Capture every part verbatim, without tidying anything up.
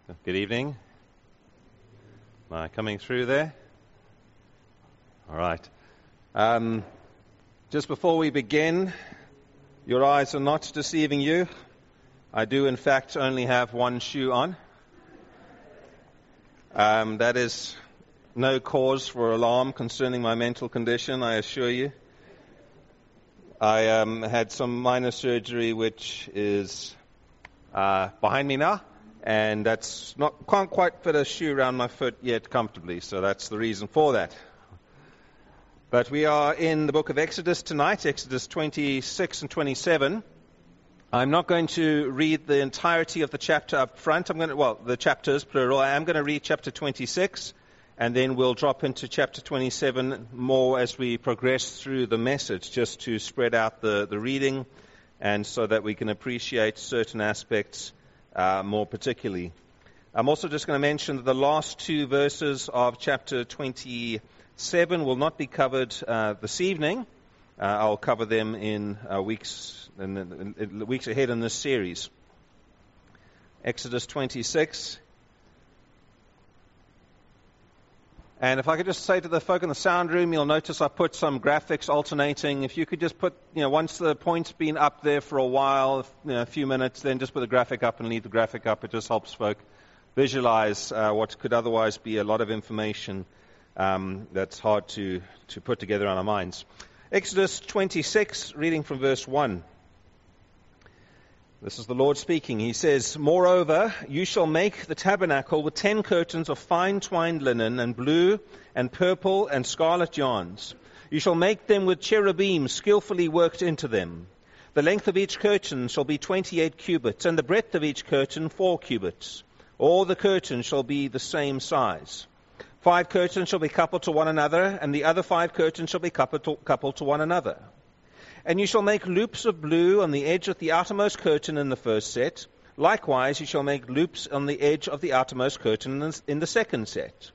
Good evening. Am I coming through there? All right. Um, just before we begin, your eyes are not deceiving you. I do, in fact, only have one shoe on. Um, that is no cause for alarm concerning my mental condition, I assure you. I um, had some minor surgery which is uh, behind me now. And that's not can't quite fit a shoe around my foot yet comfortably, so that's the reason for that. But we are in the book of Exodus tonight, Exodus twenty-six and twenty-seven. I'm not going to read the entirety of the chapter up front. I'm going to, well, the chapters, plural. I am going to read chapter twenty-six, and then we'll drop into chapter twenty-seven more as we progress through the message, just to spread out the, the reading, and so that we can appreciate certain aspects Uh, more particularly. I'm also just going to mention that the last two verses of chapter twenty-seven will not be covered uh, this evening. Uh, I'll cover them in uh, weeks in, in, in weeks ahead in this series. Exodus twenty-six. And if I could just say to the folk in the sound room, you'll notice I put some graphics alternating. If you could just put, you know, once the point's been up there for a while, you know, a few minutes, then just put the graphic up and leave the graphic up. It just helps folk visualize uh, what could otherwise be a lot of information um, that's hard to, to put together on our minds. Exodus twenty-six, reading from verse one. This is the Lord speaking. He says, "Moreover, you shall make the tabernacle with ten curtains of fine twined linen and blue and purple and scarlet yarns. You shall make them with cherubim skillfully worked into them. The length of each curtain shall be twenty-eight cubits, and the breadth of each curtain four cubits. All the curtains shall be the same size. Five curtains shall be coupled to one another, and the other five curtains shall be coupled to, coupled to one another. And you shall make loops of blue on the edge of the outermost curtain in the first set. Likewise, you shall make loops on the edge of the outermost curtain in the second set.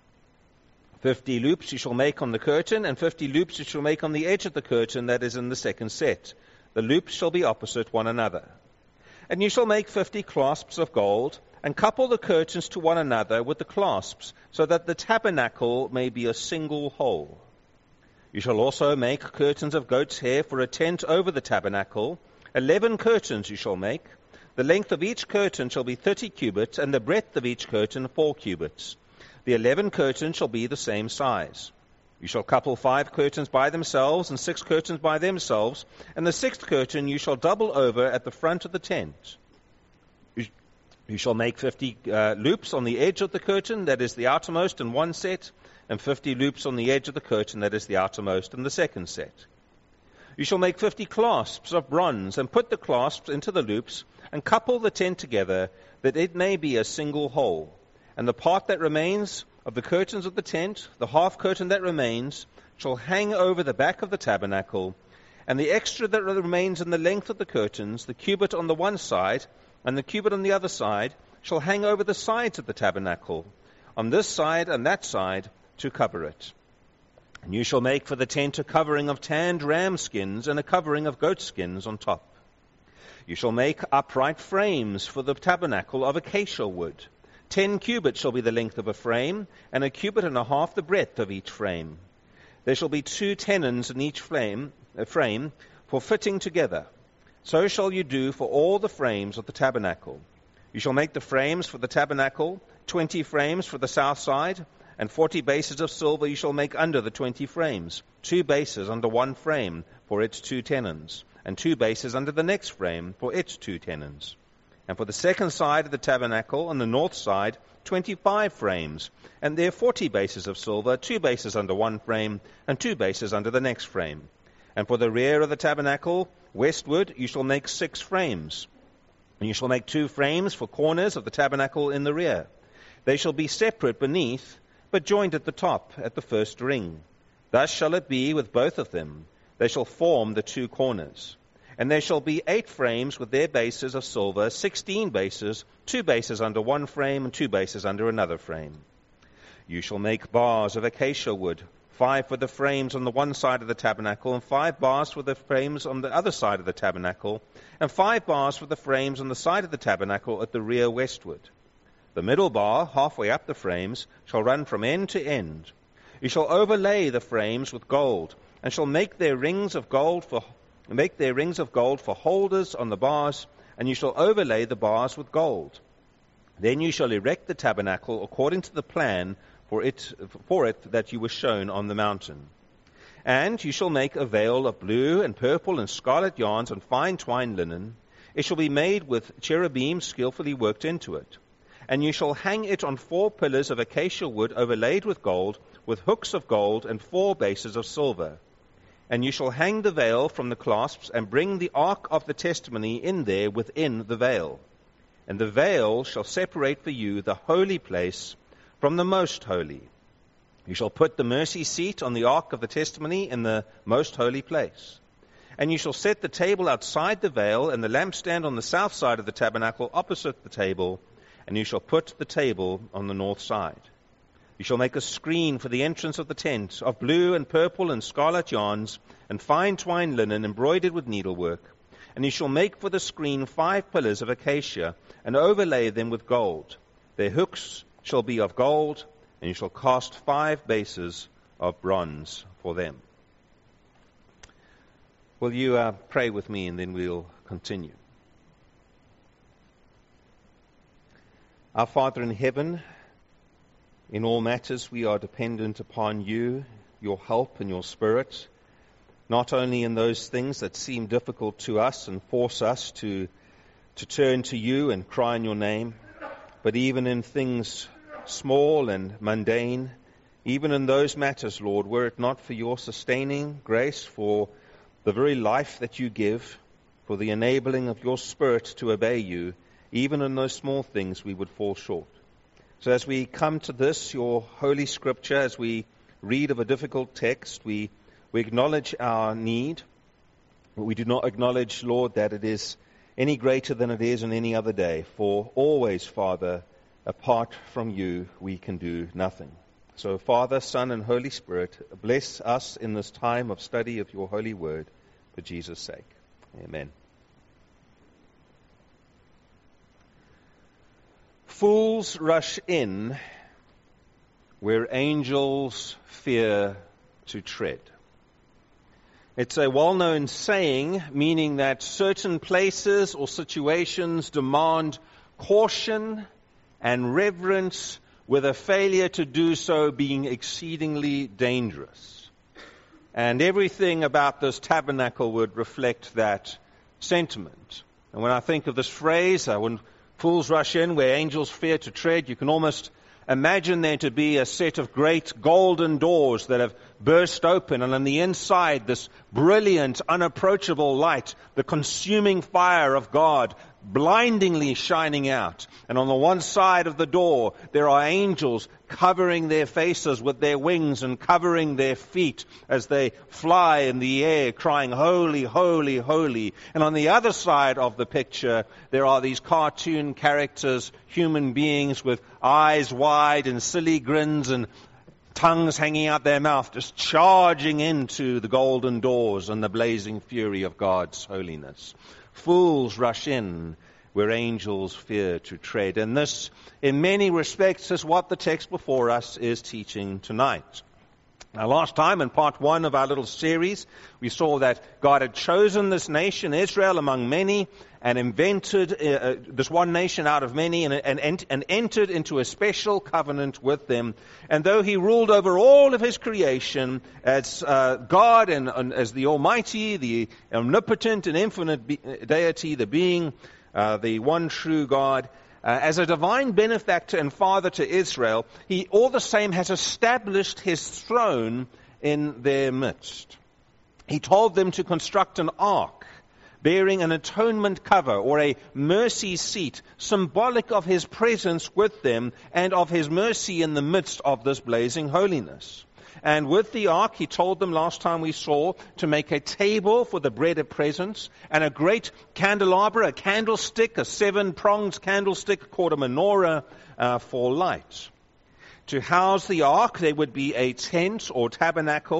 Fifty loops you shall make on the curtain, and fifty loops you shall make on the edge of the curtain that is in the second set. The loops shall be opposite one another. And you shall make fifty clasps of gold, and couple the curtains to one another with the clasps, so that the tabernacle may be a single whole. You shall also make curtains of goat's hair for a tent over the tabernacle. Eleven curtains you shall make. The length of each curtain shall be thirty cubits, and the breadth of each curtain four cubits. The eleven curtains shall be the same size. You shall couple five curtains by themselves, and six curtains by themselves, and the sixth curtain you shall double over at the front of the tent. You, you shall make fifty uh, loops on the edge of the curtain, that is the outermost in one set, and fifty loops on the edge of the curtain, that is the outermost in the second set. You shall make fifty clasps of bronze, and put the clasps into the loops, and couple the tent together, that it may be a single whole. And the part that remains of the curtains of the tent, the half curtain that remains, shall hang over the back of the tabernacle, and the extra that remains in the length of the curtains, the cubit on the one side, and the cubit on the other side, shall hang over the sides of the tabernacle, on this side and that side, to cover it. And you shall make for the tent a covering of tanned ram skins and a covering of goat skins on top. You shall make upright frames for the tabernacle of acacia wood. Ten cubits shall be the length of a frame, and a cubit and a half the breadth of each frame. There shall be two tenons in each flame, uh, frame for fitting together. So shall you do for all the frames of the tabernacle. You shall make the frames for the tabernacle, twenty frames for the south side, and forty bases of silver you shall make under the twenty frames, two bases under one frame for its two tenons, and two bases under the next frame for its two tenons. And for the second side of the tabernacle, on the north side, twenty-five frames, and there forty bases of silver, two bases under one frame, and two bases under the next frame. And for the rear of the tabernacle, westward, you shall make six frames. And you shall make two frames for corners of the tabernacle in the rear. They shall be separate beneath, but joined at the top, at the first ring. Thus shall it be with both of them. They shall form the two corners. And there shall be eight frames with their bases of silver, sixteen bases, two bases under one frame, and two bases under another frame. You shall make bars of acacia wood, five for the frames on the one side of the tabernacle, and five bars for the frames on the other side of the tabernacle, and five bars for the frames on the side of the tabernacle at the rear westward. The middle bar, halfway up the frames, shall run from end to end. You shall overlay the frames with gold, and shall make their rings of gold for make their rings of gold for holders on the bars, and you shall overlay the bars with gold. Then you shall erect the tabernacle according to the plan for it for it that you were shown on the mountain. And you shall make a veil of blue and purple and scarlet yarns and fine twined linen. It shall be made with cherubim skillfully worked into it. And you shall hang it on four pillars of acacia wood overlaid with gold, with hooks of gold and four bases of silver. And you shall hang the veil from the clasps, and bring the ark of the testimony in there within the veil. And the veil shall separate for you the holy place from the most holy. You shall put the mercy seat on the ark of the testimony in the most holy place. And you shall set the table outside the veil, and the lampstand on the south side of the tabernacle opposite the table, and you shall put the table on the north side. You shall make a screen for the entrance of the tent, of blue and purple and scarlet yarns, and fine twined linen embroidered with needlework. And you shall make for the screen five pillars of acacia, and overlay them with gold. Their hooks shall be of gold, and you shall cast five bases of bronze for them. Will you uh, pray with me, and then we'll continue. Our Father in heaven, in all matters we are dependent upon you, your help and your Spirit, not only in those things that seem difficult to us and force us to, to turn to you and cry in your name, but even in things small and mundane, even in those matters, Lord, were it not for your sustaining grace, for the very life that you give, for the enabling of your Spirit to obey you, even in those small things we would fall short. So as we come to this, your holy scripture, as we read of a difficult text, we, we acknowledge our need. But we do not acknowledge, Lord, that it is any greater than it is on any other day. For always, Father, apart from you, we can do nothing. So, Father, Son, and Holy Spirit, bless us in this time of study of your holy word for Jesus' sake. Amen. Fools rush in where angels fear to tread. It's a well-known saying, meaning that certain places or situations demand caution and reverence, with a failure to do so being exceedingly dangerous. And everything about this tabernacle would reflect that sentiment. And when I think of this phrase, uh, when fools rush in where angels fear to tread, you can almost imagine there to be a set of great golden doors that have burst open, and on the inside this brilliant, unapproachable light, the consuming fire of God, blindingly shining out. And on the one side of the door, there are angels covering their faces with their wings and covering their feet as they fly in the air, crying, "Holy, holy, holy." And on the other side of the picture, there are these cartoon characters, human beings with eyes wide and silly grins and tongues hanging out their mouth, just charging into the golden doors and the blazing fury of God's holiness. Fools rush in where angels fear to tread. And this, in many respects, is what the text before us is teaching tonight. Now, last time in part one of our little series, we saw that God had chosen this nation, Israel, among many, and invented uh, this one nation out of many, and, and, and entered into a special covenant with them. And though he ruled over all of his creation as uh, God and, and as the Almighty, the omnipotent and infinite be- deity, the being, uh, the one true God, Uh, as a divine benefactor and father to Israel, he all the same has established his throne in their midst. He told them to construct an ark bearing an atonement cover or a mercy seat, symbolic of his presence with them and of his mercy in the midst of this blazing holiness. And with the ark, he told them last time we saw to make a table for the bread of presence and a great candelabra, a candlestick, a seven-pronged candlestick called a menorah uh, for light. To house the ark, there would be a tent or tabernacle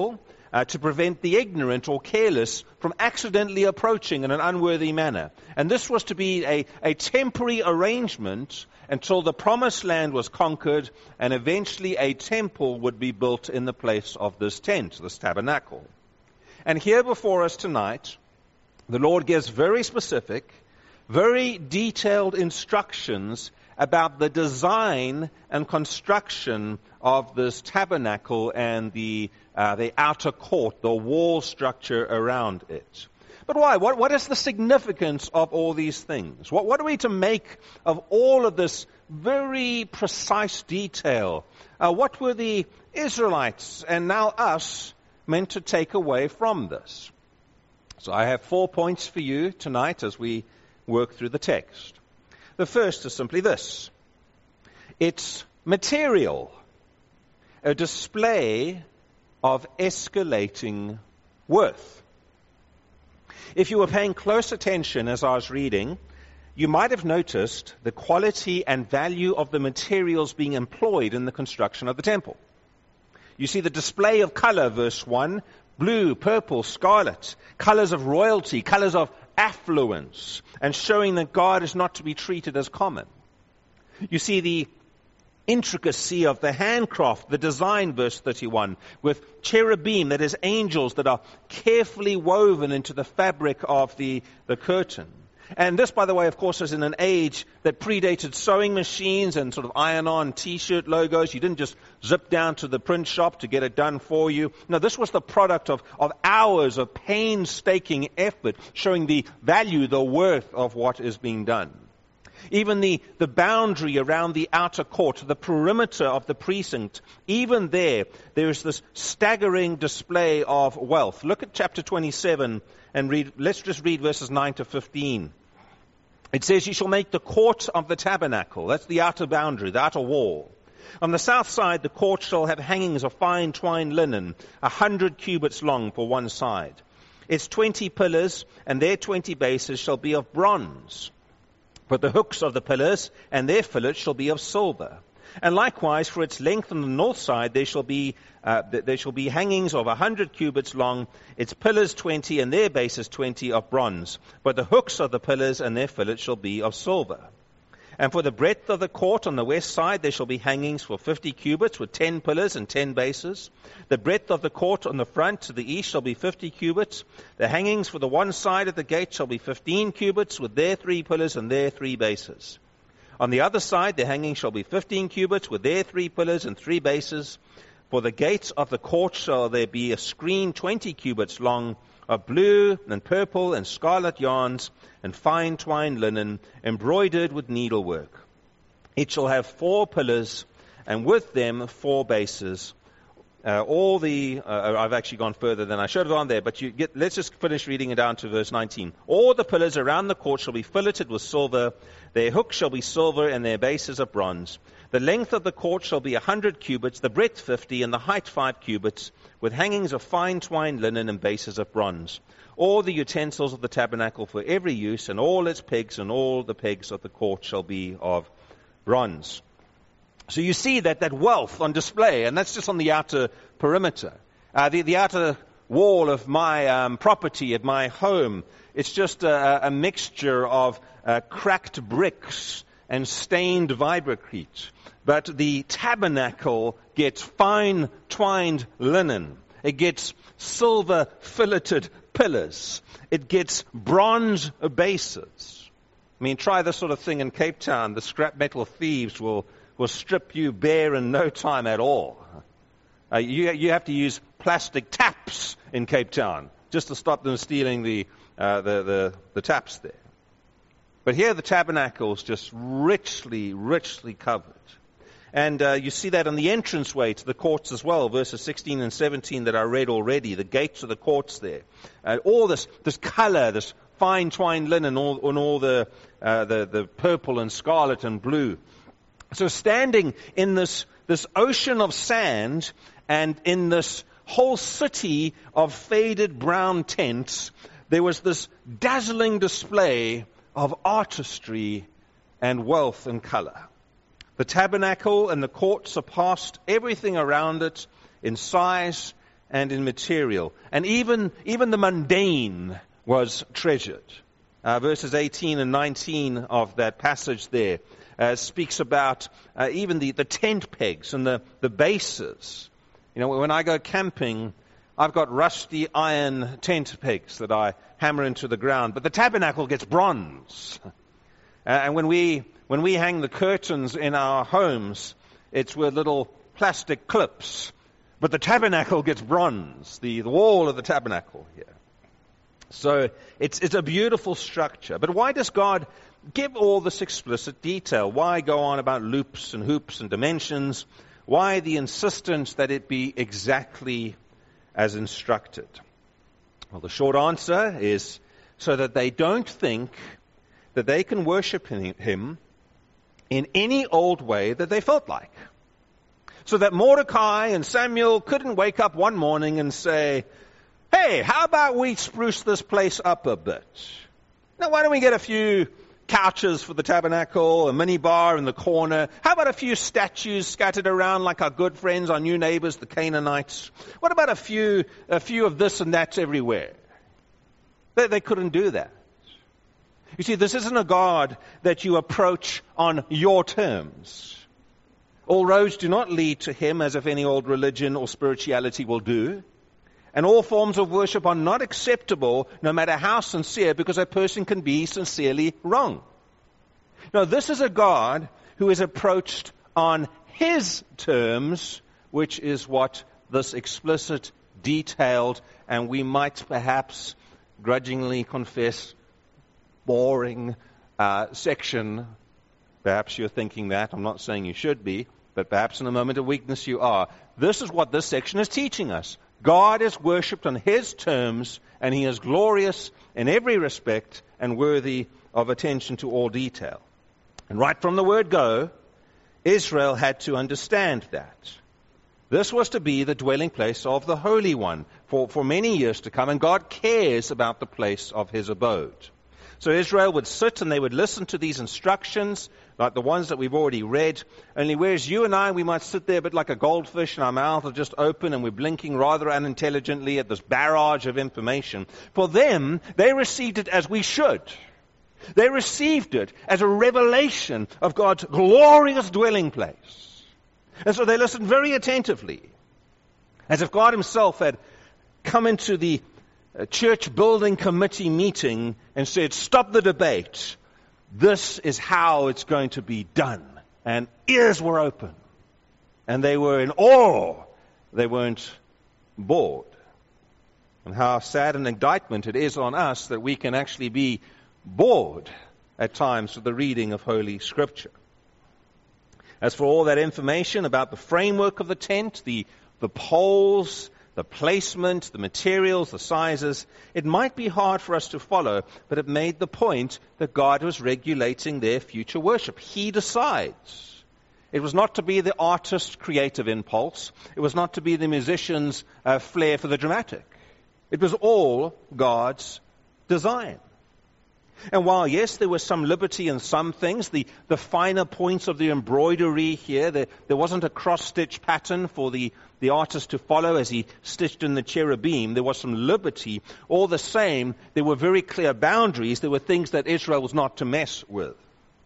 uh, to prevent the ignorant or careless from accidentally approaching in an unworthy manner. And this was to be a, a temporary arrangement until the promised land was conquered, and eventually a temple would be built in the place of this tent, this tabernacle. And here before us tonight, the Lord gives very specific, very detailed instructions about the design and construction of this tabernacle and the uh, the outer court, the wall structure around it. But why? What, what is the significance of all these things? What, what are we to make of all of this very precise detail? Uh, what were the Israelites and now us meant to take away from this? So I have four points for you tonight as we work through the text. The first is simply this. It's material, a display of escalating worth. If you were paying close attention as I was reading, you might have noticed the quality and value of the materials being employed in the construction of the temple. You see the display of color, verse one, blue, purple, scarlet, colors of royalty, colors of affluence, and showing that God is not to be treated as common. You see the intricacy of the handcraft, the design, verse thirty-one, with cherubim, that is angels that are carefully woven into the fabric of the, the curtain. And this, by the way, of course, is in an age that predated sewing machines and sort of iron-on T-shirt logos. You didn't just zip down to the print shop to get it done for you. No, this was the product of, of hours of painstaking effort, showing the value, the worth of what is being done. Even the, the boundary around the outer court, the perimeter of the precinct, even there, there is this staggering display of wealth. Look at chapter twenty-seven and read, let's just read verses nine to fifteen. It says, "You shall make the court of the tabernacle," that's the outer boundary, the outer wall. "On the south side, the court shall have hangings of fine twined linen, a hundred cubits long for one side. Its twenty pillars and their twenty bases shall be of bronze. But the hooks of the pillars and their fillets shall be of silver. And likewise, for its length on the north side, there shall be uh, there shall be hangings of a hundred cubits long, its pillars twenty, and their bases twenty of bronze. But the hooks of the pillars and their fillets shall be of silver. And for the breadth of the court on the west side, there shall be hangings for fifty cubits, with ten pillars and ten bases. The breadth of the court on the front to the east shall be fifty cubits. The hangings for the one side of the gate shall be fifteen cubits, with their three pillars and their three bases. On the other side, the hangings shall be fifteen cubits, with their three pillars and three bases. For the gates of the court shall there be a screen twenty cubits long, of blue and purple and scarlet yarns, and fine twined linen, embroidered with needlework. It shall have four pillars, and with them four bases. Uh, all the, uh, I've actually gone further than I should have gone there, but you get, let's just finish reading it down to verse nineteen. "All the pillars around the court shall be filleted with silver. Their hooks shall be silver, and their bases of bronze. The length of the court shall be a hundred cubits, the breadth fifty, and the height five cubits, with hangings of fine twined linen and bases of bronze. All the utensils of the tabernacle for every use, and all its pegs, and all the pegs of the court shall be of bronze." So you see that, that wealth on display, and that's just on the outer perimeter. Uh, the, the outer wall of my um, property, at my home, it's just a, a mixture of uh, cracked bricks and stained vibratite. But the tabernacle gets fine twined linen. It gets silver filleted pillars. It gets bronze bases. I mean, try this sort of thing in Cape Town. The scrap metal thieves will will strip you bare in no time at all. Uh, you, you have to use plastic taps in Cape Town just to stop them stealing the, uh, the, the, the taps there. But here the tabernacle is just richly, richly covered. And uh, you see that on the entranceway to the courts as well, verses sixteen and seventeen that I read already, the gates of the courts there. Uh, all this, this color, this fine twined linen, all, and all the, uh, the, the purple and scarlet and blue. So standing in this, this ocean of sand and in this whole city of faded brown tents, there was this dazzling display of artistry and wealth and color. The tabernacle and the court surpassed everything around it in size and in material. And even, even the mundane was treasured. Uh, verses eighteen and nineteen of that passage there uh, speaks about uh, even the, the tent pegs and the, the bases. You know, when I go camping, I've got rusty iron tent pegs that I hammer into the ground, but the tabernacle gets bronze. Uh, and when we when we hang the curtains in our homes, it's with little plastic clips. But the tabernacle gets bronze, the, the wall of the tabernacle here. So it's it's a beautiful structure. But why does God give all this explicit detail? Why go on about loops and hoops and dimensions? Why the insistence that it be exactly as instructed? Well, the short answer is so that they don't think that they can worship Him in any old way that they felt like. So that Mordecai and Samuel couldn't wake up one morning and say, hey, how about we spruce this place up a bit? Now, why don't we get a few couches for the tabernacle, a mini bar in the corner? How about a few statues scattered around like our good friends, our new neighbors, the Canaanites? What about a few, a few of this and that everywhere? They, they couldn't do that. You see, this isn't a God that you approach on your terms. All roads do not lead to Him as if any old religion or spirituality will do. And all forms of worship are not acceptable, no matter how sincere, because a person can be sincerely wrong. No, this is a God who is approached on His terms, which is what this explicit, detailed, and we might perhaps grudgingly confess, boring uh, section. Perhaps you're thinking that. I'm not saying you should be, but perhaps in a moment of weakness you are. This is what this section is teaching us. God is worshipped on His terms, and He is glorious in every respect and worthy of attention to all detail. And right from the word go, Israel had to understand that. This was to be the dwelling place of the Holy One for, for many years to come, and God cares about the place of His abode. So Israel would sit and they would listen to these instructions, like the ones that we've already read. Only whereas you and I, we might sit there a bit like a goldfish and our mouth are just open and we're blinking rather unintelligently at this barrage of information. For them, they received it as we should. They received it as a revelation of God's glorious dwelling place. And so they listened very attentively, as if God Himself had come into the a church building committee meeting and said, stop the debate. This is how it's going to be done. And ears were open. And they were in awe. They weren't bored. And how sad an indictment it is on us that we can actually be bored at times with the reading of Holy Scripture. As for all that information about the framework of the tent, the, the poles, the placement, the materials, the sizes, it might be hard for us to follow, but it made the point that God was regulating their future worship. He decides. It was not to be the artist's creative impulse. It was not to be the musician's uh, flair for the dramatic. It was all God's design. And while, yes, there was some liberty in some things, the, the finer points of the embroidery here, there, there wasn't a cross-stitch pattern for the, the artist to follow as he stitched in the cherubim. There was some liberty. All the same, there were very clear boundaries. There were things that Israel was not to mess with.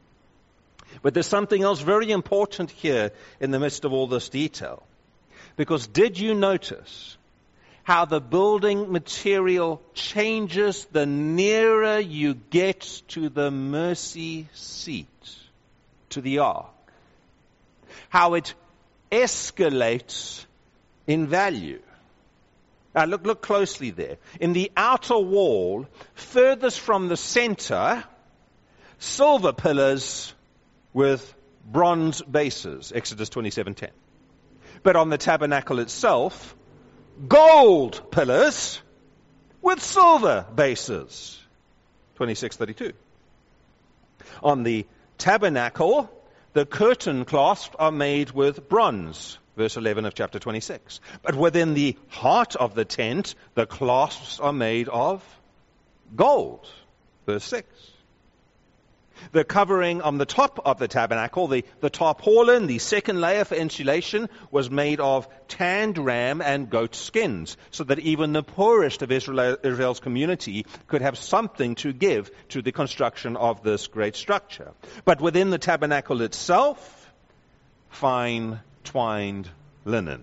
But there's something else very important here in the midst of all this detail. Because did you notice how the building material changes the nearer you get to the mercy seat, to the ark? How it escalates in value. Now look, look closely there. In the outer wall, furthest from the center, silver pillars with bronze bases, Exodus twenty-seven ten. But on the tabernacle itself, gold pillars with silver bases, twenty-six thirty-two. On the tabernacle, the curtain clasps are made with bronze, verse eleven of chapter twenty-six. But within the heart of the tent, the clasps are made of gold, verse six. The covering on the top of the tabernacle, the, the tarpaulin, the second layer for insulation, was made of tanned ram and goat skins, so that even the poorest of Israel, Israel's community could have something to give to the construction of this great structure. But within the tabernacle itself, fine twined linen.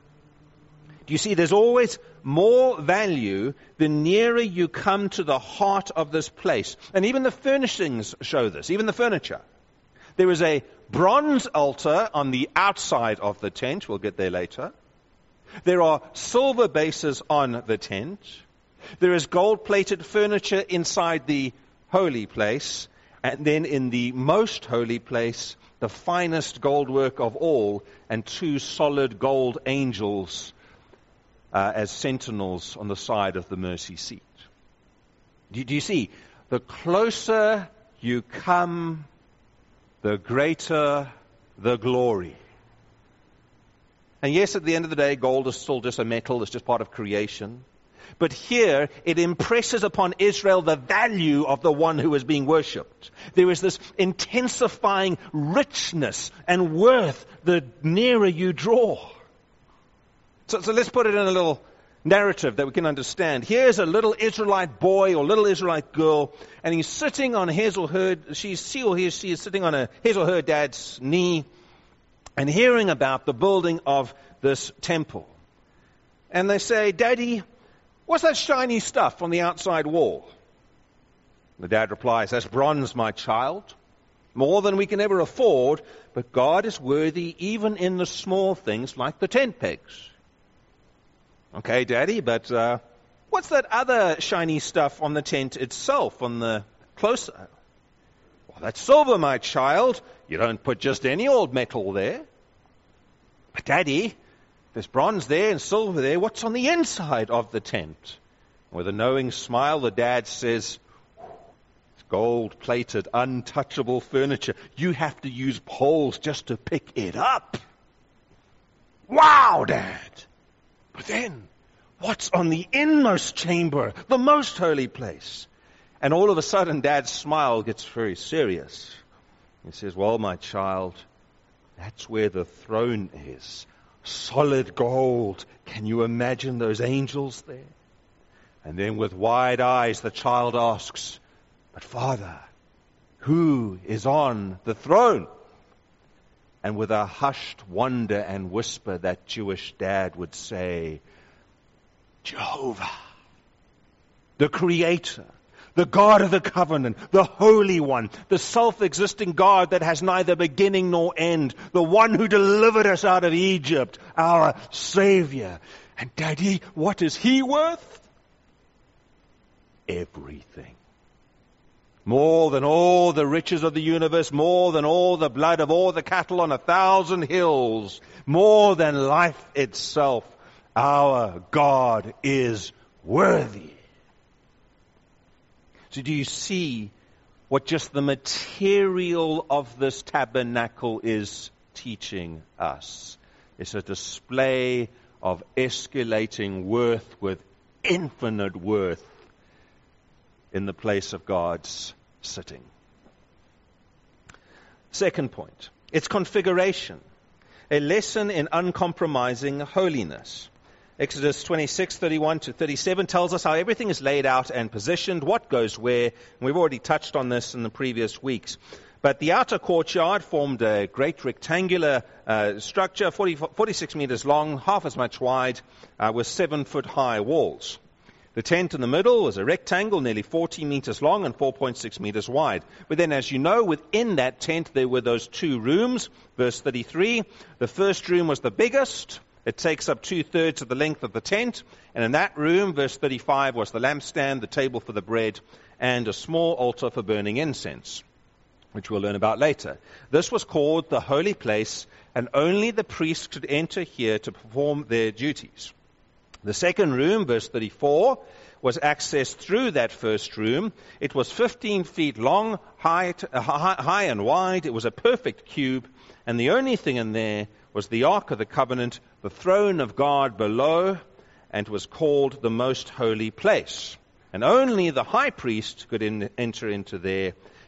Do you see, there's always more value the nearer you come to the heart of this place. And even the furnishings show this, even the furniture. There is a bronze altar on the outside of the tent. We'll get there later. There are silver bases on the tent. There is gold-plated furniture inside the holy place. And then in the most holy place, the finest gold work of all, and two solid gold angels Uh, as sentinels on the side of the mercy seat. Do, do you see? The closer you come, the greater the glory. And yes, at the end of the day, gold is still just a metal. It's just part of creation. But here, it impresses upon Israel the value of the one who is being worshipped. There is this intensifying richness and worth the nearer you draw. So, so let's put it in a little narrative that we can understand. Here's a little Israelite boy or little Israelite girl, and he's sitting on his or her, she's, she or he, she is sitting on a, his or her dad's knee and hearing about the building of this temple. And they say, "Daddy, what's that shiny stuff on the outside wall?" The dad replies, "That's bronze, my child. More than we can ever afford, but God is worthy even in the small things like the tent pegs." "Okay, Daddy, but uh, what's that other shiny stuff on the tent itself, on the closer?" "Well, that's silver, my child. You don't put just any old metal there." "But Daddy, there's bronze there and silver there. What's on the inside of the tent?" With a knowing smile, the dad says, "It's gold-plated, untouchable furniture. You have to use poles just to pick it up." "Wow, Dad! But then, what's on the inmost chamber, the most holy place?" And all of a sudden, Dad's smile gets very serious. He says, "Well, my child, that's where the throne is. Solid gold. Can you imagine those angels there?" And then with wide eyes, the child asks, "But Father, who is on the throne?" And with a hushed wonder and whisper, that Jewish dad would say, "Jehovah, the Creator, the God of the covenant, the Holy One, the self-existing God that has neither beginning nor end, the one who delivered us out of Egypt, our Savior." And Daddy, what is He worth? Everything. More than all the riches of the universe, more than all the blood of all the cattle on a thousand hills, more than life itself, our God is worthy. So do you see what just the material of this tabernacle is teaching us? It's a display of escalating worth with infinite worth in the place of God's sitting. Second point, its configuration, a lesson in uncompromising holiness. Exodus twenty-six, thirty-one to thirty-seven tells us how everything is laid out and positioned, what goes where. And we've already touched on this in the previous weeks. But the outer courtyard formed a great rectangular uh, structure, forty, forty-six meters long, half as much wide, uh, with seven foot high walls. The tent in the middle was a rectangle, nearly forty meters long and four point six meters wide. But then, as you know, within that tent there were those two rooms. Verse thirty-three, the first room was the biggest. It takes up two-thirds of the length of the tent. And in that room, verse thirty-five, was the lampstand, the table for the bread, and a small altar for burning incense, which we'll learn about later. This was called the holy place, and only the priests could enter here to perform their duties. The second room, verse thirty-four, was accessed through that first room. It was fifteen feet long, high, uh, high, high and wide. It was a perfect cube, and the only thing in there was the Ark of the Covenant, the throne of God below, and was called the Most Holy Place. And only the high priest could in, enter into there,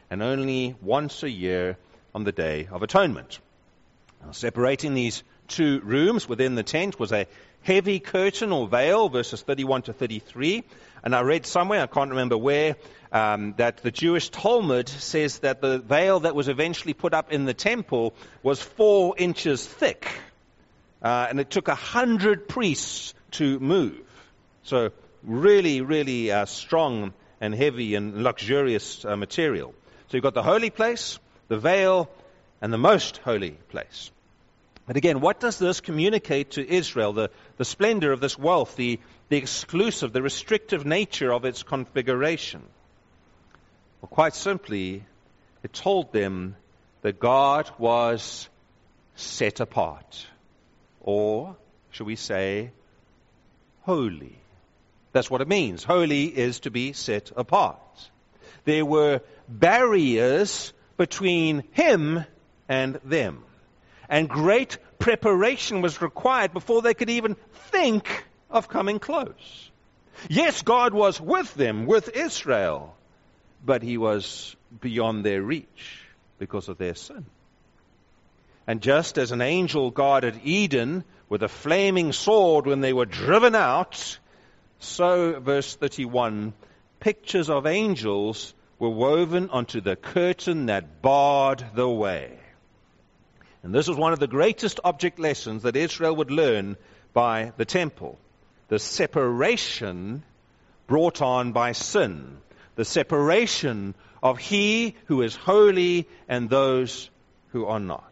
and only once a year on the Day of Atonement. Now, separating these two rooms within the tent was a heavy curtain or veil, verses thirty-one to thirty-three. And I read somewhere, I can't remember where, um, that the Jewish Talmud says that the veil that was eventually put up in the temple was four inches thick. Uh, and it took a hundred priests to move. So really, really uh, strong and heavy and luxurious uh, material. So you've got the holy place, the veil, and the most holy place. But again, what does this communicate to Israel? The, the splendor of this wealth, the, the exclusive, the restrictive nature of its configuration. Well, quite simply, it told them that God was set apart. Or, should we say, holy. That's what it means. Holy is to be set apart. There were barriers between him and them. And great preparation was required before they could even think of coming close. Yes, God was with them, with Israel, but he was beyond their reach because of their sin. And just as an angel guarded Eden with a flaming sword when they were driven out, so, verse thirty-one, pictures of angels were woven onto the curtain that barred the way. And this was one of the greatest object lessons that Israel would learn by the temple. The separation brought on by sin. The separation of he who is holy and those who are not.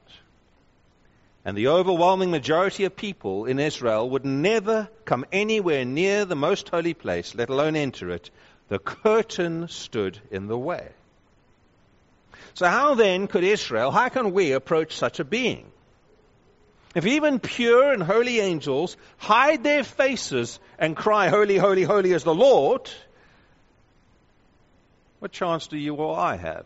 And the overwhelming majority of people in Israel would never come anywhere near the most holy place, let alone enter it. The curtain stood in the way. So how then could Israel, how can we approach such a being? If even pure and holy angels hide their faces and cry, holy, holy, holy is the Lord, what chance do you or I have?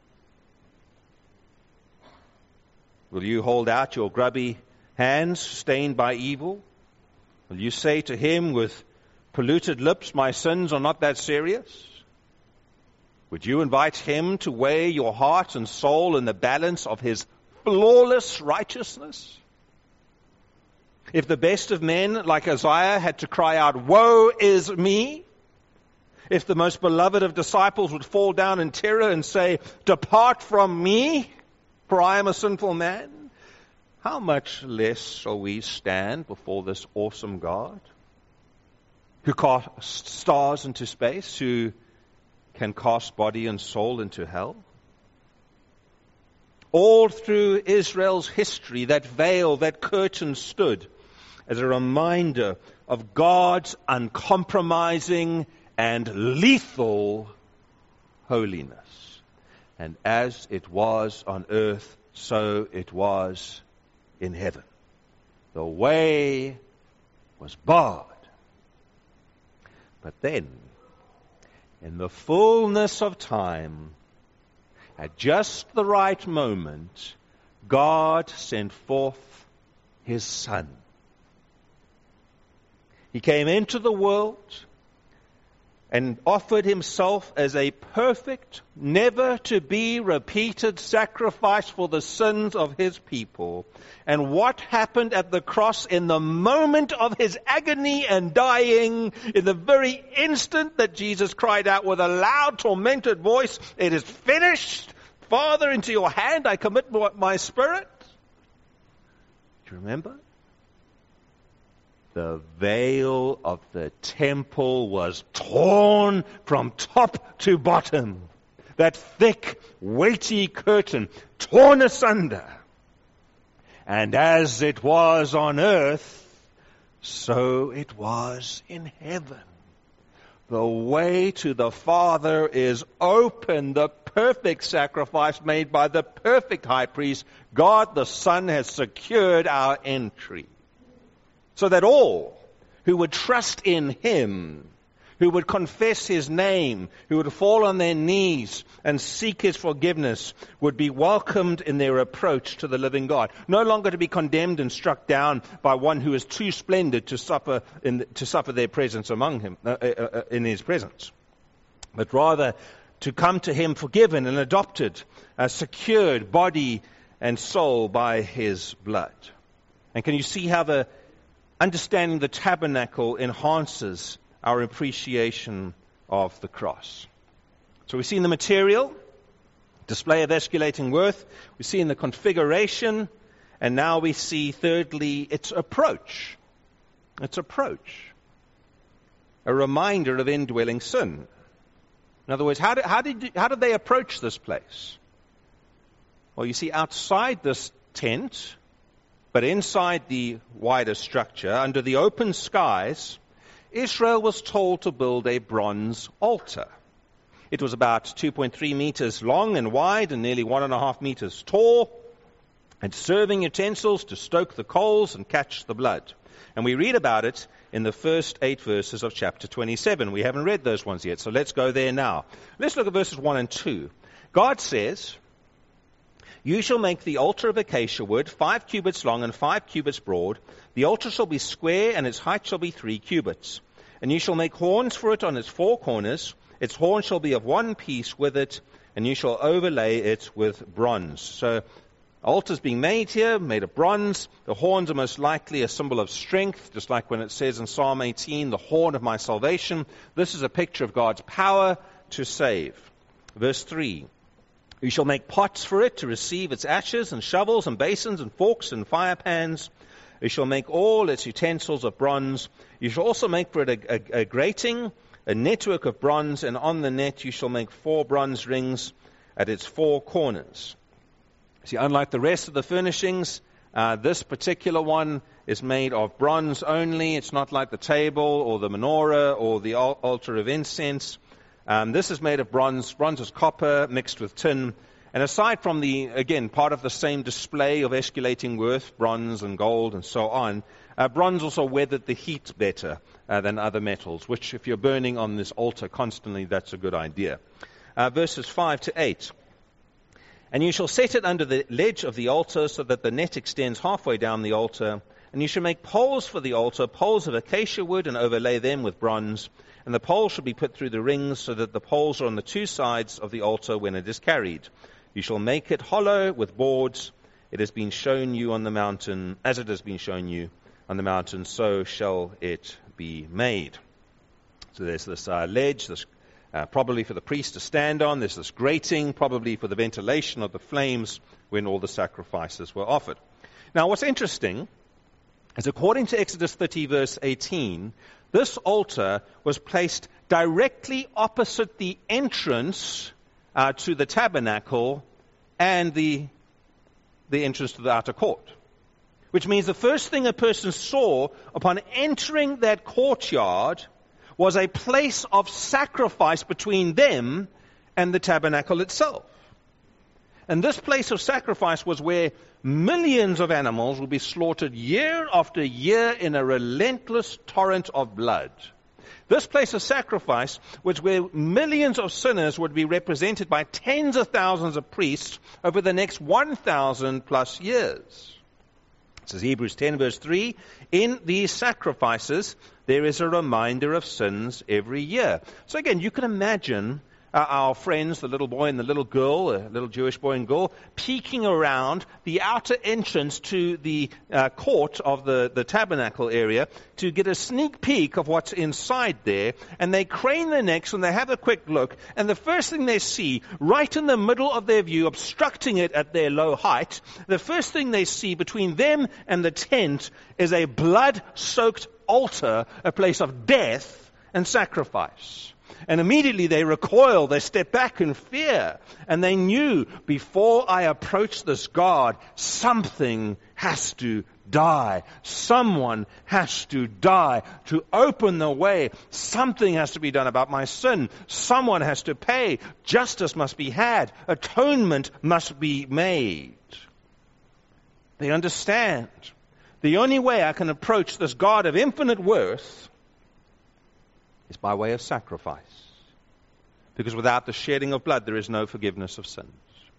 Will you hold out your grubby hands stained by evil? Will you say to him with polluted lips, my sins are not that serious? Would you invite him to weigh your heart and soul in the balance of his flawless righteousness? If the best of men, like Isaiah, had to cry out, woe is me, if the most beloved of disciples would fall down in terror and say, depart from me, for I am a sinful man, how much less shall we stand before this awesome God who casts stars into space, who can cast body and soul into hell? All through Israel's history, that veil, that curtain stood as a reminder of God's uncompromising and lethal holiness. And as it was on earth, so it was in heaven. The way was barred. But then, in the fullness of time, at just the right moment, God sent forth his Son. He came into the world and offered himself as a perfect, never to be repeated sacrifice for the sins of his people. And what happened at the cross in the moment of his agony and dying, in the very instant that Jesus cried out with a loud, tormented voice, it is finished. Father, into your hand I commit my spirit. Do you remember? The veil of the temple was torn from top to bottom. That thick, weighty curtain torn asunder. And as it was on earth, so it was in heaven. The way to the Father is open. The perfect sacrifice made by the perfect high priest, God the Son, has secured our entry. So that all who would trust in him, who would confess his name, who would fall on their knees and seek his forgiveness, would be welcomed in their approach to the living God. No longer to be condemned and struck down by one who is too splendid to suffer in, to suffer their presence among him, uh, uh, uh, in his presence. But rather to come to him forgiven and adopted, uh, secured body and soul by his blood. And can you see how the understanding the tabernacle enhances our appreciation of the cross? So we see in the material, display of escalating worth. We see in the configuration. And now we see, thirdly, its approach. Its approach. A reminder of indwelling sin. In other words, how did, how did, how did they approach this place? Well, you see, outside this tent, but inside the wider structure, under the open skies, Israel was told to build a bronze altar. It was about two point three meters long and wide and nearly one and a half meters tall, and serving utensils to stoke the coals and catch the blood. And we read about it in the first eight verses of chapter twenty-seven. We haven't read those ones yet, so let's go there now. Let's look at verses one and two. God says, "You shall make the altar of acacia wood, five cubits long and five cubits broad. The altar shall be square, and its height shall be three cubits. And you shall make horns for it on its four corners. Its horns shall be of one piece with it, and you shall overlay it with bronze." So, altars being made here, made of bronze. The horns are most likely a symbol of strength, just like when it says in Psalm eighteen, "The horn of my salvation." This is a picture of God's power to save. Verse three. "You shall make pots for it to receive its ashes, and shovels, and basins, and forks, and fire pans. You shall make all its utensils of bronze. You shall also make for it a, a, a grating, a network of bronze, and on the net you shall make four bronze rings at its four corners." See, unlike the rest of the furnishings, uh, this particular one is made of bronze only. It's not like the table or the menorah or the al- altar of incense. Um, this is made of bronze. Bronze is copper mixed with tin. And aside from the, again, part of the same display of escalating worth, bronze and gold and so on, uh, bronze also weathered the heat better uh, than other metals, which if you're burning on this altar constantly, that's a good idea. Uh, verses five to eight. "And you shall set it under the ledge of the altar so that the net extends halfway down the altar. And you shall make poles for the altar, poles of acacia wood, and overlay them with bronze. And the poles shall be put through the rings so that the poles are on the two sides of the altar when it is carried. You shall make it hollow with boards. It has been shown you on the mountain, as it has been shown you on the mountain, so shall it be made." So there's this uh, ledge, this Uh, probably for the priest to stand on. There's this grating, probably for the ventilation of the flames when all the sacrifices were offered. Now, what's interesting is according to Exodus thirty, verse eighteen, this altar was placed directly opposite the entrance uh, to the tabernacle and the, the entrance to the outer court. Which means the first thing a person saw upon entering that courtyard was a place of sacrifice between them and the tabernacle itself. And this place of sacrifice was where millions of animals would be slaughtered year after year in a relentless torrent of blood. This place of sacrifice was where millions of sinners would be represented by tens of thousands of priests over the next one thousand plus years. It says Hebrews ten verse three, "In these sacrifices there is a reminder of sins every year." So again, you can imagine uh, our friends, the little boy and the little girl, a little Jewish boy and girl, peeking around the outer entrance to the uh, court of the, the tabernacle area to get a sneak peek of what's inside there. And they crane their necks and they have a quick look. And the first thing they see, right in the middle of their view, obstructing it at their low height, the first thing they see between them and the tent is a blood-soaked altar, a place of death and sacrifice. And immediately they recoil, they step back in fear. And they knew, before I approach this God, something has to die. Someone has to die to open the way. Something has to be done about my sin. Someone has to pay. Justice must be had. Atonement must be made. They understand. The only way I can approach this God of infinite worth is by way of sacrifice. Because without the shedding of blood, there is no forgiveness of sins.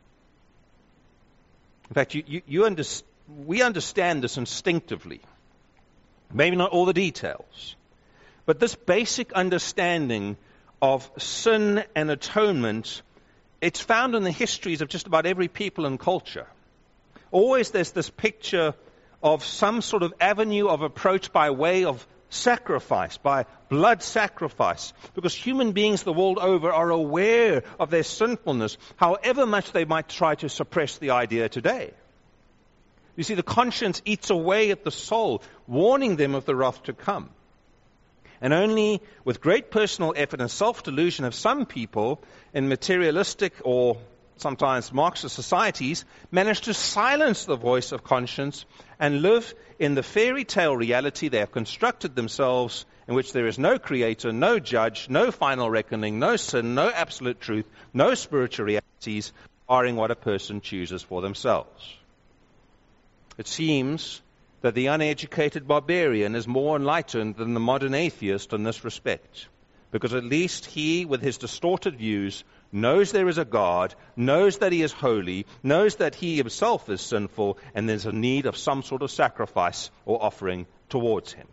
In fact, you, you, you under, we understand this instinctively. Maybe not all the details. But this basic understanding of sin and atonement, it's found in the histories of just about every people and culture. Always there's this picture of some sort of avenue of approach by way of sacrifice, by blood sacrifice, because human beings the world over are aware of their sinfulness, however much they might try to suppress the idea today. You see, the conscience eats away at the soul, warning them of the wrath to come. And only with great personal effort and self-delusion have some people in materialistic or sometimes Marxist societies managed to silence the voice of conscience and live in the fairy tale reality they have constructed themselves, in which there is no creator, no judge, no final reckoning, no sin, no absolute truth, no spiritual realities, barring what a person chooses for themselves. It seems that the uneducated barbarian is more enlightened than the modern atheist in this respect, because at least he, with his distorted views, knows there is a God, knows that he is holy, knows that he himself is sinful, and there's a need of some sort of sacrifice or offering towards him.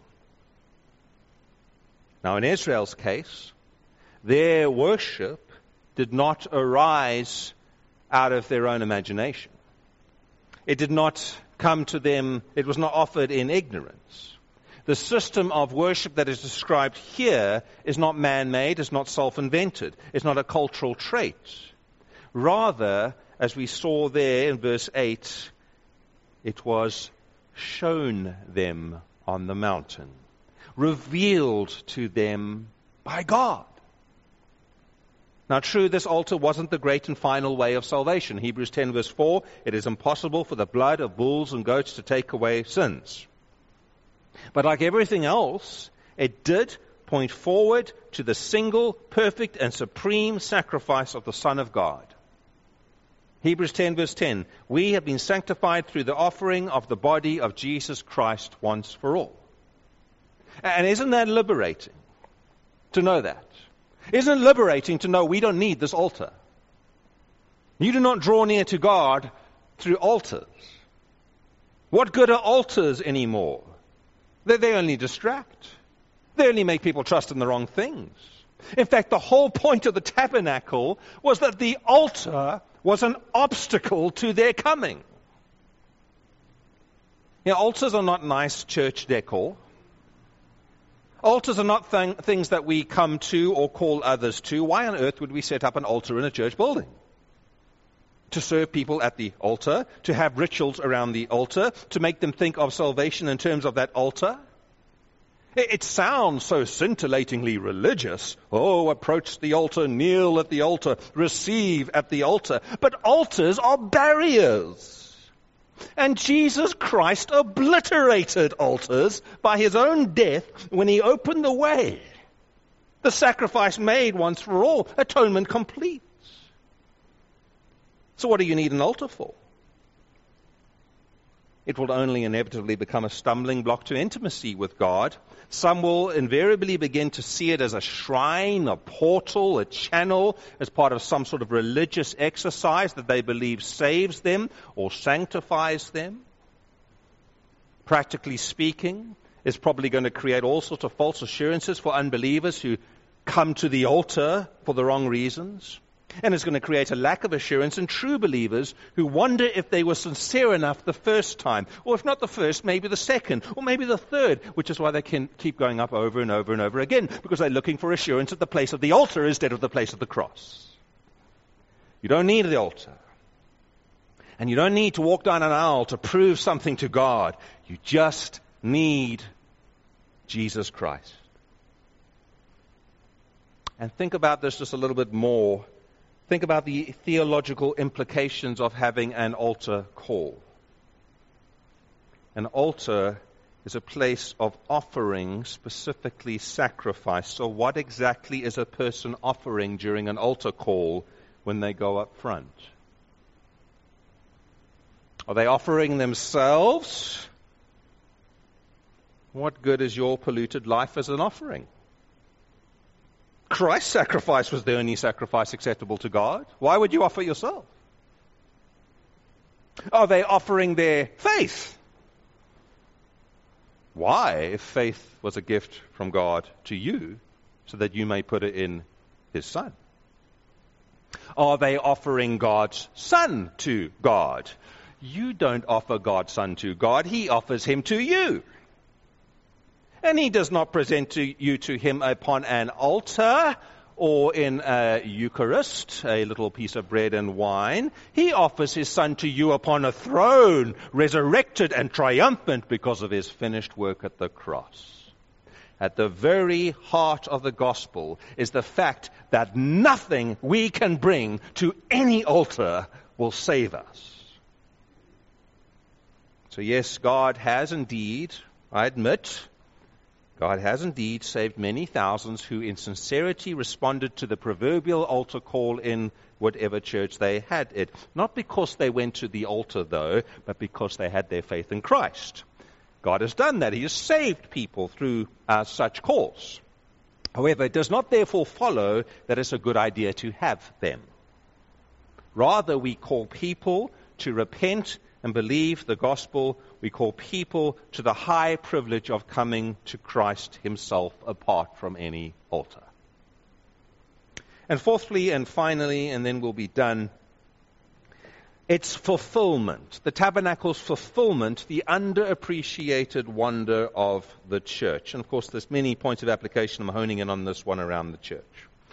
Now, in Israel's case, their worship did not arise out of their own imagination. It did not come to them, it was not offered in ignorance. The system of worship that is described here is not man-made, is not self-invented, it's not a cultural trait. Rather, as we saw there in verse eight, it was shown them on the mountain, revealed to them by God. Now, true, this altar wasn't the great and final way of salvation. Hebrews ten verse four, it is impossible for the blood of bulls and goats to take away sins. But like everything else, it did point forward to the single, perfect, and supreme sacrifice of the Son of God. Hebrews ten verse ten, we have been sanctified through the offering of the body of Jesus Christ once for all. And isn't that liberating to know that? Isn't it liberating to know we don't need this altar? You do not draw near to God through altars. What good are altars anymore? They, they only distract. They only make people trust in the wrong things. In fact, the whole point of the tabernacle was that the altar was an obstacle to their coming. You know, altars are not nice church decor. Altars are not th- things that we come to or call others to. Why on earth would we set up an altar in a church building? To serve people at the altar, to have rituals around the altar, to make them think of salvation in terms of that altar. It, it sounds so scintillatingly religious. Oh, approach the altar, kneel at the altar, receive at the altar. But altars are barriers. And Jesus Christ obliterated altars by his own death when he opened the way. The sacrifice made once for all, atonement complete. So what do you need an altar for? It will only inevitably become a stumbling block to intimacy with God. Some will invariably begin to see it as a shrine, a portal, a channel, as part of some sort of religious exercise that they believe saves them or sanctifies them. Practically speaking, it's probably going to create all sorts of false assurances for unbelievers who come to the altar for the wrong reasons. And it's going to create a lack of assurance in true believers who wonder if they were sincere enough the first time. Or if not the first, maybe the second. Or maybe the third. Which is why they can keep going up over and over and over again. Because they're looking for assurance at the place of the altar instead of the place of the cross. You don't need the altar. And you don't need to walk down an aisle to prove something to God. You just need Jesus Christ. And think about this just a little bit more. Think about the theological implications of having an altar call. An altar is a place of offering, specifically sacrifice. So what exactly is a person offering during an altar call when they go up front? Are they offering themselves? What good is your polluted life as an offering? Christ's sacrifice was the only sacrifice acceptable to God. Why would you offer yourself? Are they offering their faith? Why, if faith was a gift from God to you, so that you may put it in his Son? Are they offering God's Son to God? You don't offer God's Son to God. He offers him to you. And he does not present to you to him upon an altar or in a Eucharist, a little piece of bread and wine. He offers his Son to you upon a throne, resurrected and triumphant because of his finished work at the cross. At the very heart of the gospel is the fact that nothing we can bring to any altar will save us. So yes, God has indeed, I admit, God has indeed saved many thousands who in sincerity responded to the proverbial altar call in whatever church they had it. Not because they went to the altar, though, but because they had their faith in Christ. God has done that. He has saved people through uh, such calls. However, it does not therefore follow that it's a good idea to have them. Rather, we call people to repent and believe the gospel. We call people to the high privilege of coming to Christ himself apart from any altar. And fourthly and finally, and then we'll be done, its fulfillment, the tabernacle's fulfillment, the underappreciated wonder of the church. And of course, there's many points of application. I'm honing in on this one around the church.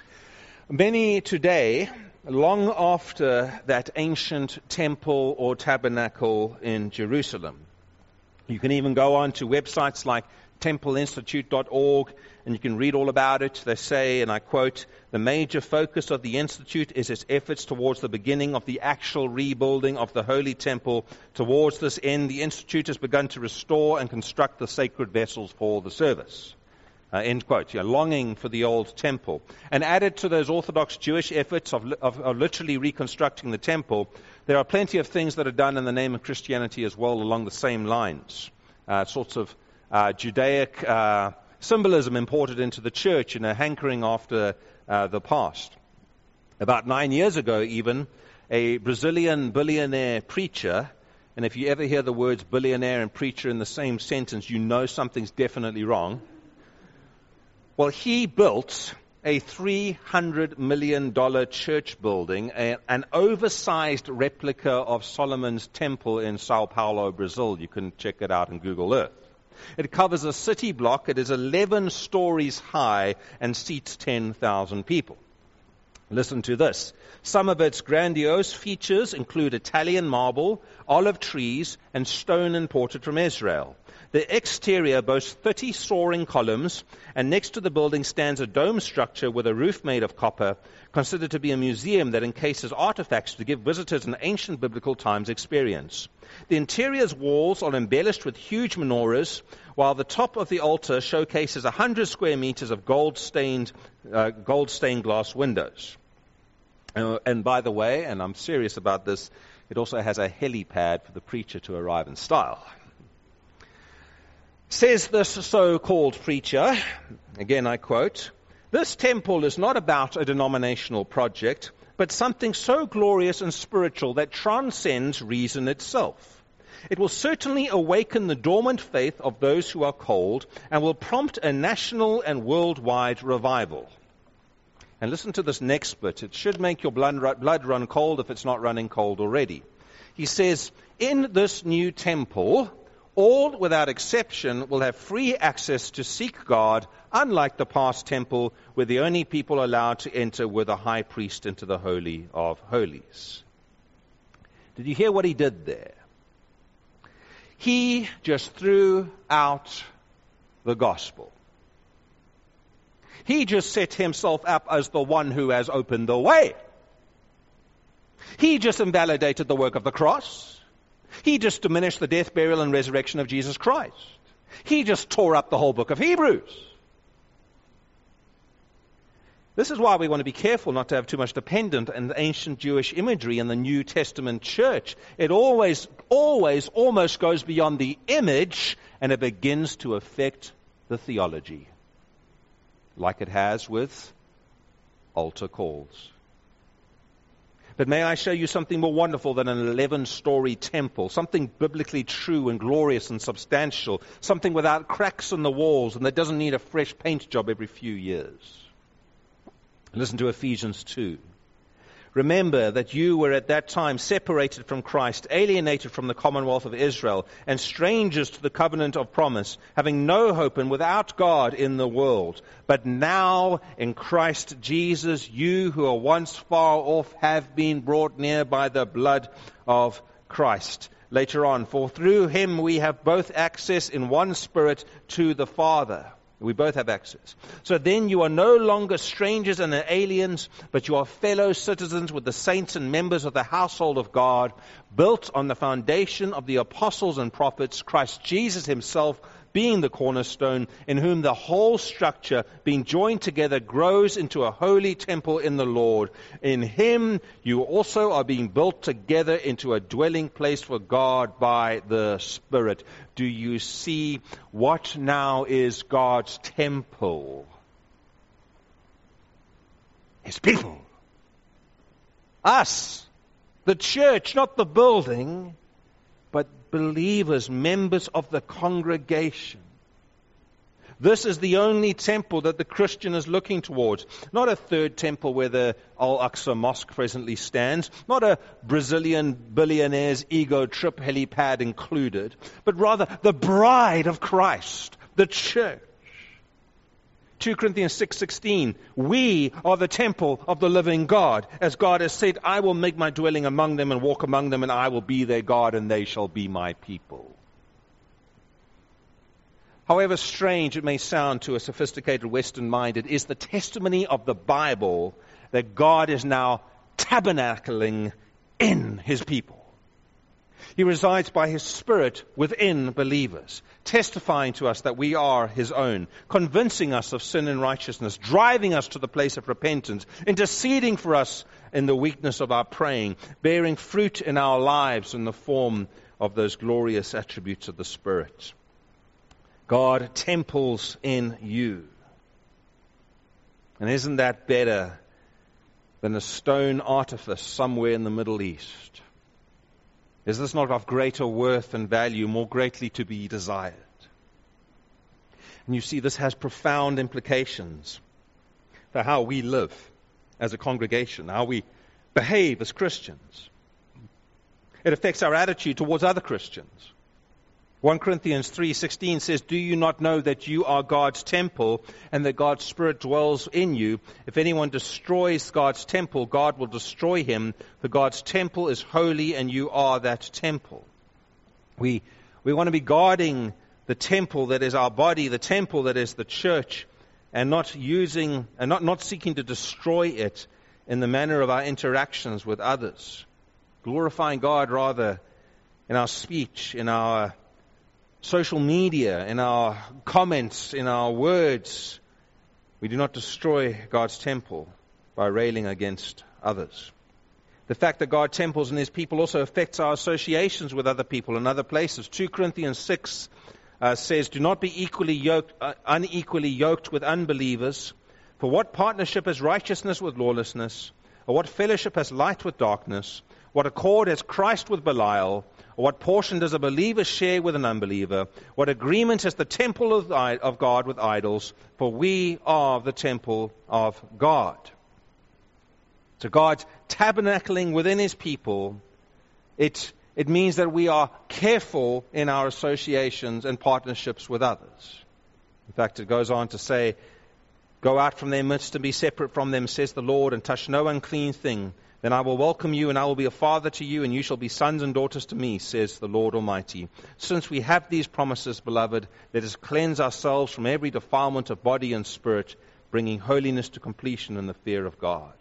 Many today, long after that ancient temple or tabernacle in Jerusalem, you can even go on to websites like temple institute dot org, and you can read all about it. They say, and I quote, "The major focus of the Institute is its efforts towards the beginning of the actual rebuilding of the Holy Temple. Towards this end, the Institute has begun to restore and construct the sacred vessels for the service." Uh, end quote. You're longing for the old temple. And added to those Orthodox Jewish efforts of, of, of literally reconstructing the temple, there are plenty of things that are done in the name of Christianity as well along the same lines. Uh, sorts of uh, Judaic uh, symbolism imported into the church and a hankering after uh, the past. About nine years ago even, a Brazilian billionaire preacher, and if you ever hear the words billionaire and preacher in the same sentence, you know something's definitely wrong. Well, he built a three hundred million dollars church building, a, an oversized replica of Solomon's temple in Sao Paulo, Brazil. You can check it out on Google Earth. It covers a city block. It is eleven stories high and seats ten thousand people. Listen to this. Some of its grandiose features include Italian marble, olive trees, and stone imported from Israel. The exterior boasts thirty soaring columns, and next to the building stands a dome structure with a roof made of copper, considered to be a museum that encases artifacts to give visitors an ancient biblical times experience. The interior's walls are embellished with huge menorahs, while the top of the altar showcases one hundred square meters of gold-stained, uh, gold-stained glass windows. Uh, and by the way, and I'm serious about this, it also has a helipad for the preacher to arrive in style. Says this so-called preacher, again I quote, "This temple is not about a denominational project, but something so glorious and spiritual that transcends reason itself. It will certainly awaken the dormant faith of those who are cold and will prompt a national and worldwide revival." And listen to this next bit. It should make your blood run cold if it's not running cold already. He says, "In this new temple, all, without exception, will have free access to seek God, unlike the past temple, where the only people allowed to enter were the high priest into the Holy of Holies." Did you hear what he did there? He just threw out the gospel. He just set himself up as the one who has opened the way. He just invalidated the work of the cross. He just diminished the death, burial, and resurrection of Jesus Christ. He just tore up the whole book of Hebrews. This is why we want to be careful not to have too much dependent on ancient Jewish imagery in the New Testament church. It always, always, almost goes beyond the image, and it begins to affect the theology, like it has with altar calls. But may I show you something more wonderful than an eleven-story temple, something biblically true and glorious and substantial, something without cracks in the walls and that doesn't need a fresh paint job every few years. Listen to Ephesians two. Remember that you were at that time separated from Christ, alienated from the commonwealth of Israel, and strangers to the covenant of promise, having no hope and without God in the world. But now in Christ Jesus, you who are once far off have been brought near by the blood of Christ. Later on, for through him we have both access in one Spirit to the Father. We both have access. So then you are no longer strangers and aliens, but you are fellow citizens with the saints and members of the household of God, built on the foundation of the apostles and prophets, Christ Jesus himself being the cornerstone, in whom the whole structure, being joined together, grows into a holy temple in the Lord. In him you also are being built together into a dwelling place for God by the Spirit. Do you see what now is God's temple? His people. Us. The church, not the building, but believers, members of the congregation. This is the only temple that the Christian is looking towards. Not a third temple where the Al-Aqsa Mosque presently stands. Not a Brazilian billionaire's ego trip helipad included. But rather the bride of Christ, the church. Second Corinthians six sixteen, we are the temple of the living God. As God has said, I will make my dwelling among them and walk among them, and I will be their God, and they shall be my people. However strange it may sound to a sophisticated Western mind, it is the testimony of the Bible that God is now tabernacling in his people. He resides by his Spirit within believers, testifying to us that we are his own, convincing us of sin and righteousness, driving us to the place of repentance, interceding for us in the weakness of our praying, bearing fruit in our lives in the form of those glorious attributes of the Spirit. God temples in you. And isn't that better than a stone artifice somewhere in the Middle East? Is this not of greater worth and value, more greatly to be desired? And you see, this has profound implications for how we live as a congregation, how we behave as Christians. It affects our attitude towards other Christians. First Corinthians three sixteen says, do you not know that you are God's temple and that God's Spirit dwells in you? If anyone destroys God's temple, God will destroy him, for God's temple is holy and you are that temple. We, we want to be guarding the temple that is our body, the temple that is the church, and not using, and not, not seeking to destroy it in the manner of our interactions with others. Glorifying God rather in our speech, in our social media, in our comments, in our words. We do not destroy God's temple by railing against others. The fact that God temples in his people also affects our associations with other people in other places. Second Corinthians six uh, says, do not be equally yoked, uh, unequally yoked with unbelievers. For what partnership has righteousness with lawlessness? Or what fellowship has light with darkness? What accord has Christ with Belial? Or what portion does a believer share with an unbeliever? What agreement has the temple of, of God with idols? For we are the temple of God. So God's tabernacling within his people, it, it means that we are careful in our associations and partnerships with others. In fact, it goes on to say, go out from their midst and be separate from them, says the Lord, and touch no unclean thing. Then I will welcome you, and I will be a father to you, and you shall be sons and daughters to me, says the Lord Almighty. Since we have these promises, beloved, let us cleanse ourselves from every defilement of body and spirit, bringing holiness to completion in the fear of God.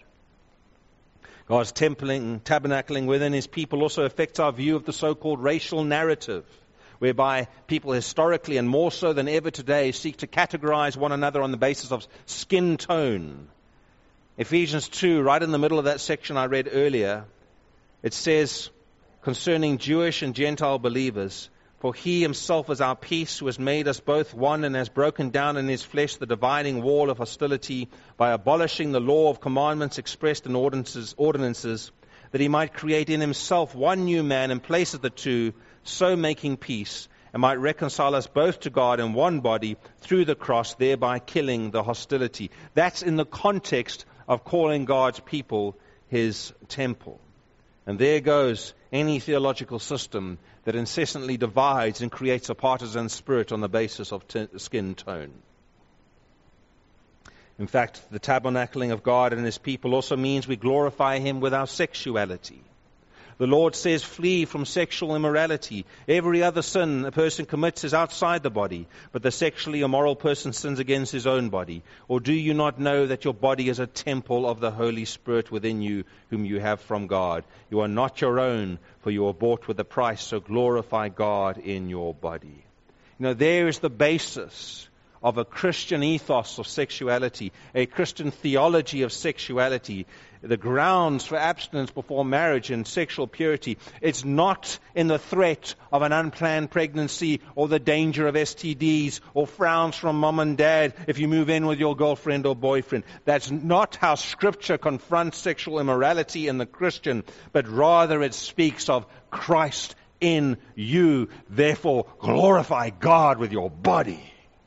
God's templing, tabernacling within his people also affects our view of the so-called racial narrative, whereby people historically and more so than ever today seek to categorize one another on the basis of skin tone. Ephesians two, right in the middle of that section I read earlier, it says concerning Jewish and Gentile believers, for he himself is our peace, who has made us both one and has broken down in his flesh the dividing wall of hostility by abolishing the law of commandments expressed in ordinances, ordinances, that he might create in himself one new man in place of the two, so making peace, and might reconcile us both to God in one body through the cross, thereby killing the hostility. That's in the context of calling God's people his temple. And there goes any theological system that incessantly divides and creates a partisan spirit on the basis of t- skin tone. In fact, the tabernacling of God and his people also means we glorify him with our sexuality. The Lord says, flee from sexual immorality. Every other sin a person commits is outside the body, but the sexually immoral person sins against his own body. Or do you not know that your body is a temple of the Holy Spirit within you, whom you have from God? You are not your own, for you are bought with a price, so glorify God in your body. You know, there is the basis of a Christian ethos of sexuality, a Christian theology of sexuality, the grounds for abstinence before marriage and sexual purity. It's not in the threat of an unplanned pregnancy or the danger of S T Ds or frowns from mom and dad if you move in with your girlfriend or boyfriend. That's not how Scripture confronts sexual immorality in the Christian, but rather it speaks of Christ in you. Therefore, glorify God with your body.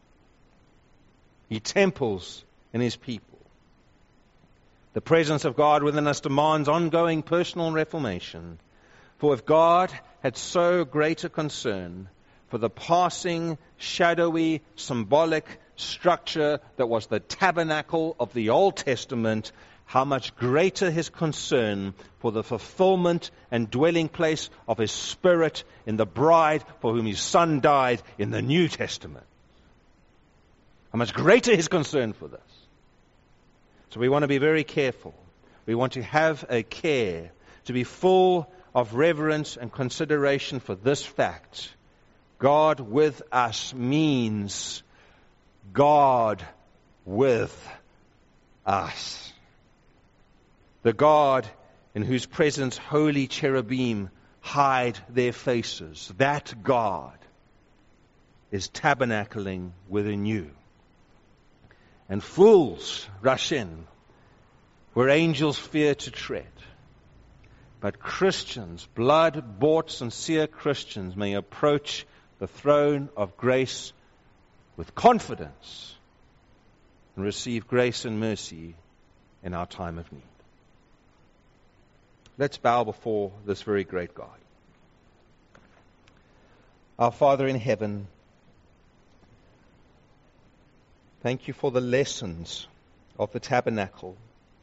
He temples in his people. The presence of God within us demands ongoing personal reformation. For if God had so great a concern for the passing, shadowy, symbolic structure that was the tabernacle of the Old Testament, how much greater his concern for the fulfillment and dwelling place of his Spirit in the bride for whom his Son died in the New Testament. How much greater his concern for this. So we want to be very careful. We want to have a care, to be full of reverence and consideration for this fact. God with us means God with us. The God in whose presence holy cherubim hide their faces. That God is tabernacling within you. And fools rush in where angels fear to tread. But Christians, blood-bought, sincere Christians, may approach the throne of grace with confidence and receive grace and mercy in our time of need. Let's bow before this very great God. Our Father in heaven, thank you for the lessons of the tabernacle.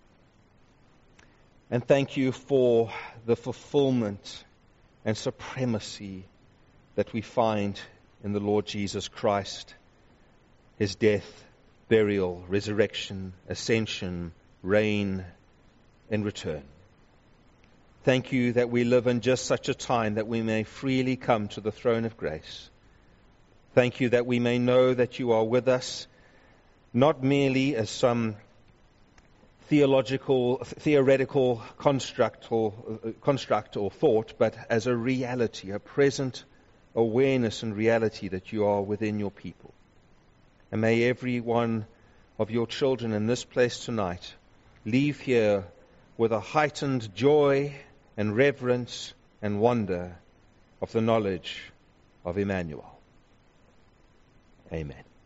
And thank you for the fulfillment and supremacy that we find in the Lord Jesus Christ. His death, burial, resurrection, ascension, reign, and return. Thank you that we live in just such a time that we may freely come to the throne of grace. Thank you that we may know that you are with us, not merely as some theological, theoretical construct or, uh, construct or thought, but as a reality, a present awareness and reality that you are within your people. And may every one of your children in this place tonight leave here with a heightened joy and reverence and wonder of the knowledge of Emmanuel. Amen.